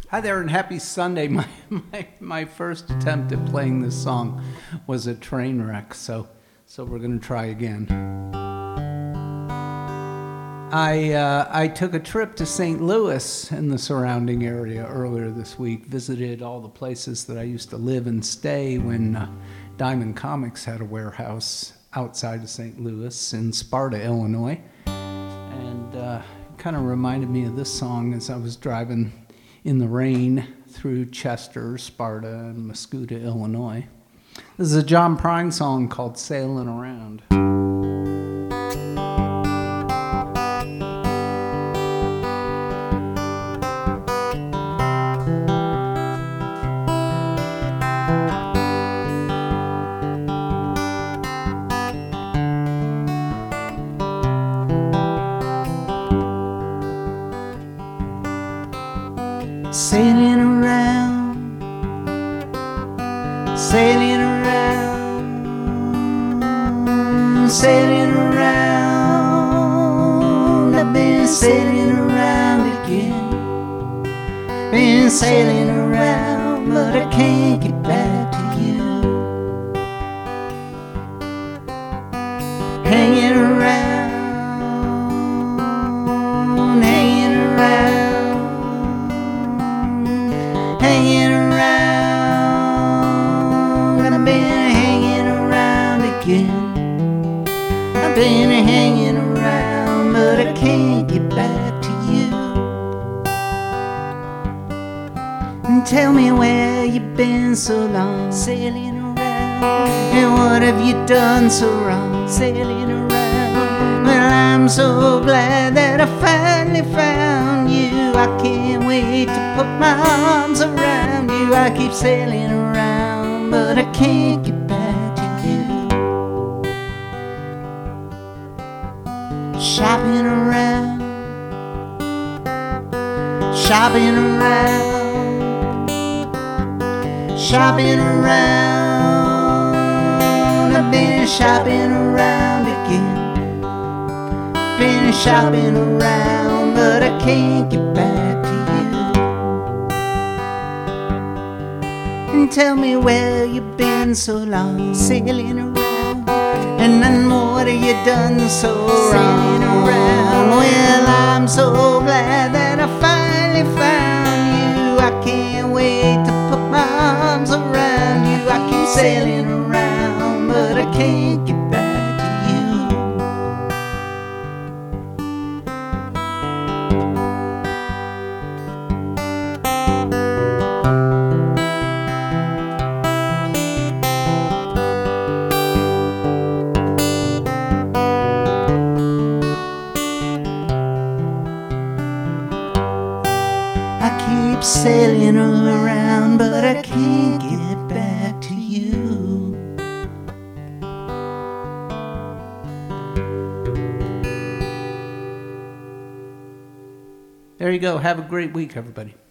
Hi there and happy Sunday. My first attempt at playing this song was a train wreck, so we're going to try again. I took a trip to St. Louis and the surrounding area earlier this week, visited all the places that I used to live and stay when Diamond Comics had a warehouse outside of St. Louis in Sparta, Illinois, and kind of reminded me of this song as I was driving in the rain through Chester, Sparta, and Mascoutah, Illinois. This is a John Prine song called Sailing Around. Sailing around, sailing around, sailing around. I've been sailing around again, been sailing around, but I can't get back to you. Hanging around, hanging around. Hanging around, I've been hanging around again. I've been hanging around, but I can't get back to you. And tell me where you've been so long, sailing around. And what have you done so wrong, sailing around? Well, I'm so glad that I finally found you. I can't wait to put my arms around you. I keep sailing around, but I can't get back to you. Shopping around, shopping around, shopping around. I've been shopping around again, been shopping around, but I can't get back to you. And tell me where you've been so long, sailing around. And then what have you done so wrong, around? Well, I'm so glad that I finally found you. I can't wait to put my arms around you. I keep sailing around, but I can't get back to you. I keep sailing around, but I can't get back to you. There you go. Have a great week, everybody.